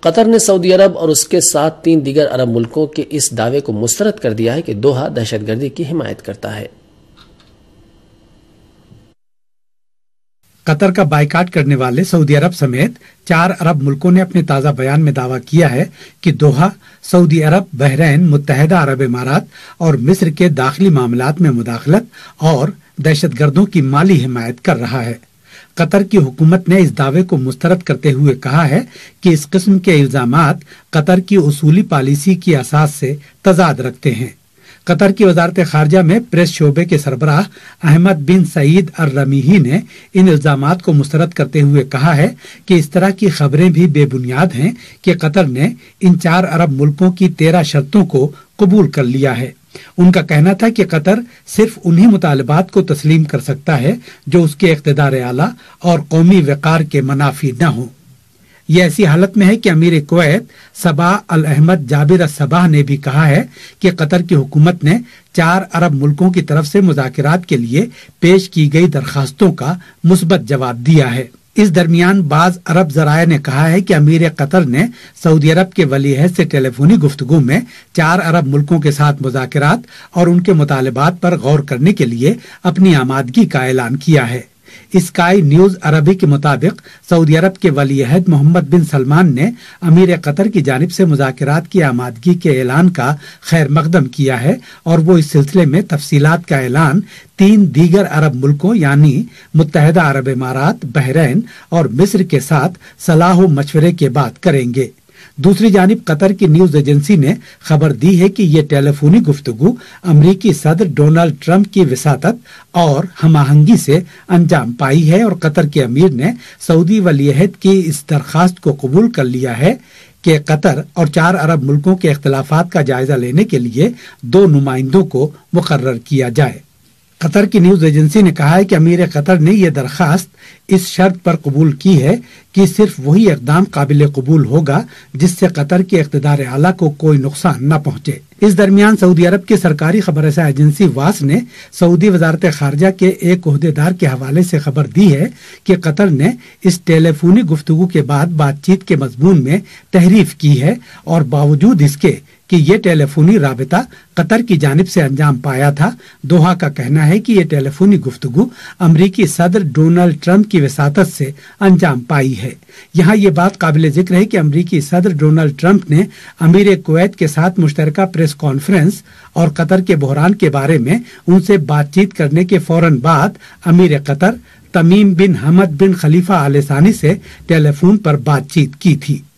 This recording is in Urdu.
قطر نے سعودی عرب اور اس کے ساتھ 3 دیگر عرب ملکوں کے اس دعوے کو مسترد کر دیا ہے کہ دوحہ دہشت گردی کی حمایت کرتا ہے۔ قطر کا بائیکاٹ کرنے والے سعودی عرب سمیت 4 عرب ملکوں نے اپنے تازہ بیان میں دعویٰ کیا ہے کہ دوحہ سعودی عرب، بحرین، متحدہ عرب امارات اور مصر کے داخلی معاملات میں مداخلت اور دہشت گردوں کی مالی حمایت کر رہا ہے۔ قطر کی حکومت نے اس دعوے کو مسترد کرتے ہوئے کہا ہے کہ اس قسم کے الزامات قطر کی اصولی پالیسی کی اساس سے تضاد رکھتے ہیں۔ قطر کی وزارت خارجہ میں پریس شعبے کے سربراہ احمد بن سعید الرمیحی نے ان الزامات کو مسترد کرتے ہوئے کہا ہے کہ اس طرح کی خبریں بھی بے بنیاد ہیں کہ قطر نے ان 4 عرب ملکوں کی 13 شرطوں کو قبول کر لیا ہے۔ ان کا کہنا تھا کہ قطر صرف انہی مطالبات کو تسلیم کر سکتا ہے جو اس کے اقتدار اعلیٰ اور قومی وقار کے منافی نہ ہوں۔ یہ ایسی حالت میں ہے کہ امیر کویت صباح الاحمد جابر الصباح نے بھی کہا ہے کہ قطر کی حکومت نے 4 عرب ملکوں کی طرف سے مذاکرات کے لیے پیش کی گئی درخواستوں کا مثبت جواب دیا ہے۔ اس درمیان بعض عرب ذرائع نے کہا ہے کہ امیر قطر نے سعودی عرب کے ولی عہد سے ٹیلی فونی گفتگو میں 4 عرب ملکوں کے ساتھ مذاکرات اور ان کے مطالبات پر غور کرنے کے لیے اپنی آمادگی کا اعلان کیا ہے۔ اسکائی نیوز عربی کے مطابق سعودی عرب کے ولی عہد محمد بن سلمان نے امیر قطر کی جانب سے مذاکرات کی آمادگی کے اعلان کا خیر مقدم کیا ہے اور وہ اس سلسلے میں تفصیلات کا اعلان 3 دیگر عرب ملکوں یعنی متحدہ عرب امارات، بحرین اور مصر کے ساتھ صلاح و مشورے کے بعد کریں گے۔ دوسری جانب قطر کی نیوز ایجنسی نے خبر دی ہے کہ یہ ٹیلی فونی گفتگو امریکی صدر ڈونلڈ ٹرمپ کی وساطت اور ہم آہنگی سے انجام پائی ہے اور قطر کے امیر نے سعودی ولی عہد کی اس درخواست کو قبول کر لیا ہے کہ قطر اور 4 عرب ملکوں کے اختلافات کا جائزہ لینے کے لیے 2 نمائندوں کو مقرر کیا جائے۔ قطر کی نیوز ایجنسی نے کہا ہے کہ امیر قطر نے یہ درخواست اس شرط پر قبول کی ہے کہ صرف وہی اقدام قابل قبول ہوگا جس سے قطر کے اقتدار اعلیٰ کو کوئی نقصان نہ پہنچے۔ اس درمیان سعودی عرب کی سرکاری خبر رساں ایجنسی واس نے سعودی وزارت خارجہ کے ایک عہدیدار کے حوالے سے خبر دی ہے کہ قطر نے اس ٹیلی فونی گفتگو کے بعد بات چیت کے مضمون میں تحریف کی ہے اور باوجود اس کے کہ یہ ٹیلی فونی رابطہ قطر کی جانب سے انجام پایا تھا، دوحہ کا کہنا ہے کہ یہ ٹیلی فونی گفتگو امریکی صدر ڈونلڈ ٹرمپ کی وساطت سے انجام پائی ہے۔ یہاں یہ بات قابل ذکر ہے کہ امریکی صدر ڈونلڈ ٹرمپ نے امیر کویت کے ساتھ مشترکہ پریس کانفرنس اور قطر کے بحران کے بارے میں ان سے بات چیت کرنے کے فوراً بعد امیر قطر تمیم بن حمد بن خلیفہ آل ثانی سے ٹیلی فون پر بات چیت کی تھی۔